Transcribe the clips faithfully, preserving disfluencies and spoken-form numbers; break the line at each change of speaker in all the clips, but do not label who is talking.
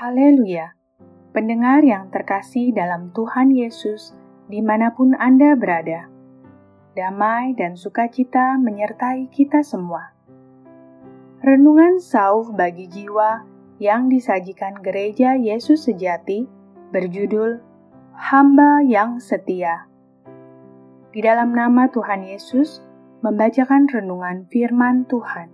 Haleluya! Pendengar yang terkasih dalam Tuhan Yesus, dimanapun Anda berada, damai dan sukacita menyertai kita semua. Renungan sauh bagi jiwa yang disajikan Gereja Yesus Sejati berjudul Hamba yang Setia. Di dalam nama Tuhan Yesus, membacakan renungan firman Tuhan.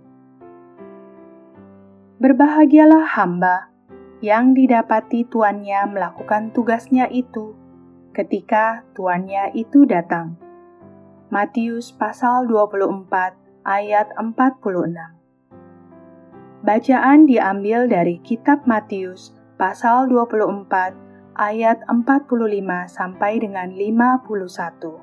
Berbahagialah hamba yang didapati tuannya melakukan tugasnya itu ketika tuannya itu datang. Matius pasal dua puluh empat ayat empat puluh enam. Bacaan diambil dari kitab Matius pasal dua puluh empat ayat empat puluh lima sampai dengan lima puluh satu.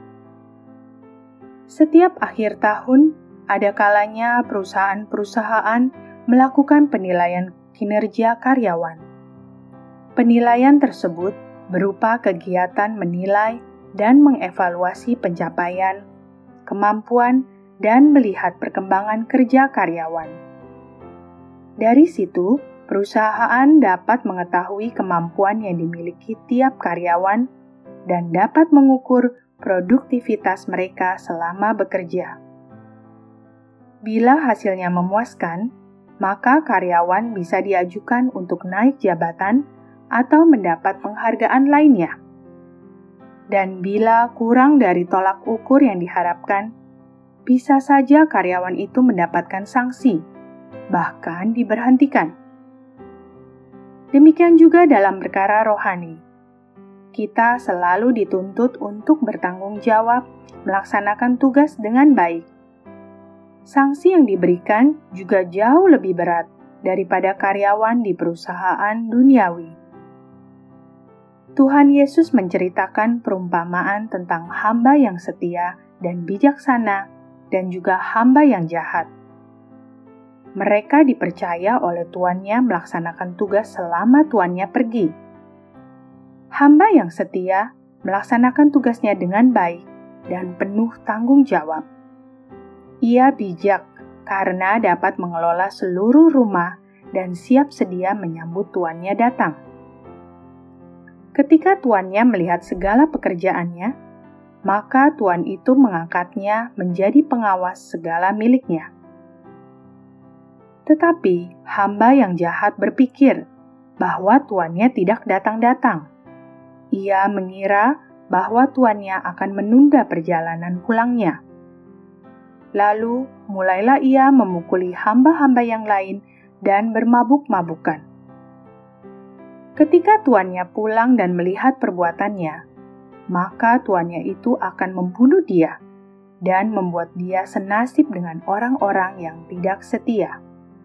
Setiap akhir tahun, ada kalanya perusahaan-perusahaan melakukan penilaian kinerja karyawan. Penilaian tersebut berupa kegiatan menilai dan mengevaluasi pencapaian, kemampuan, dan melihat perkembangan kerja karyawan. Dari situ, perusahaan dapat mengetahui kemampuan yang dimiliki tiap karyawan dan dapat mengukur produktivitas mereka selama bekerja. Bila hasilnya memuaskan, maka karyawan bisa diajukan untuk naik jabatan atau mendapat penghargaan lainnya. Dan bila kurang dari tolak ukur yang diharapkan, bisa saja karyawan itu mendapatkan sanksi, bahkan diberhentikan. Demikian juga dalam perkara rohani. Kita selalu dituntut untuk bertanggung jawab, melaksanakan tugas dengan baik. Sanksi yang diberikan juga jauh lebih berat daripada karyawan di perusahaan duniawi. Tuhan Yesus menceritakan perumpamaan tentang hamba yang setia dan bijaksana dan juga hamba yang jahat. Mereka dipercaya oleh tuannya melaksanakan tugas selama tuannya pergi. Hamba yang setia melaksanakan tugasnya dengan baik dan penuh tanggung jawab. Ia bijak karena dapat mengelola seluruh rumah dan siap sedia menyambut tuannya datang. Ketika tuannya melihat segala pekerjaannya, maka tuan itu mengangkatnya menjadi pengawas segala miliknya. Tetapi hamba yang jahat berpikir bahwa tuannya tidak datang-datang. Ia mengira bahwa tuannya akan menunda perjalanan pulangnya. Lalu, mulailah ia memukuli hamba-hamba yang lain dan bermabuk-mabukan. Ketika tuannya pulang dan melihat perbuatannya, maka tuannya itu akan membunuh dia dan membuat dia senasib dengan orang-orang yang tidak setia.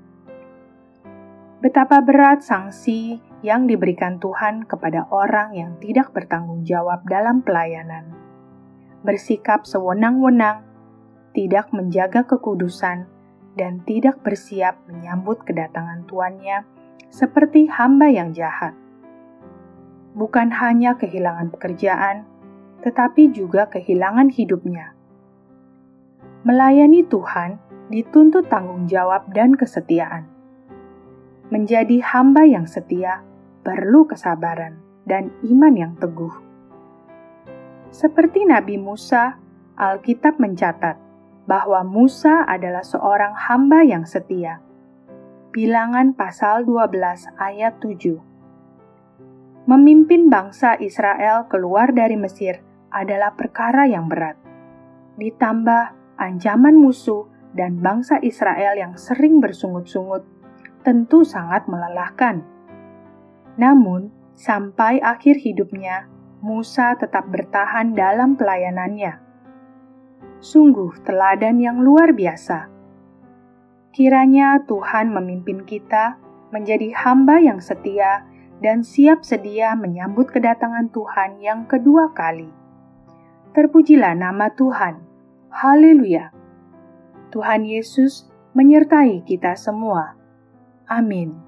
Betapa berat sanksi yang diberikan Tuhan kepada orang yang tidak bertanggung jawab dalam pelayanan, bersikap sewenang-wenang, tidak menjaga kekudusan, dan tidak bersiap menyambut kedatangan tuannya seperti hamba yang jahat. Bukan hanya kehilangan pekerjaan, tetapi juga kehilangan hidupnya. Melayani Tuhan dituntut tanggung jawab dan kesetiaan. Menjadi hamba yang setia perlu kesabaran dan iman yang teguh. Seperti Nabi Musa, Alkitab mencatat bahwa Musa adalah seorang hamba yang setia. Bilangan pasal dua belas ayat tujuh. Memimpin bangsa Israel keluar dari Mesir adalah perkara yang berat. Ditambah ancaman musuh dan bangsa Israel yang sering bersungut-sungut, tentu sangat melelahkan. Namun, sampai akhir hidupnya, Musa tetap bertahan dalam pelayanannya. Sungguh teladan yang luar biasa. Kiranya Tuhan memimpin kita menjadi hamba yang setia dan siap sedia menyambut kedatangan Tuhan yang kedua kali. Terpujilah nama Tuhan. Haleluya! Tuhan Yesus menyertai kita semua. Amin.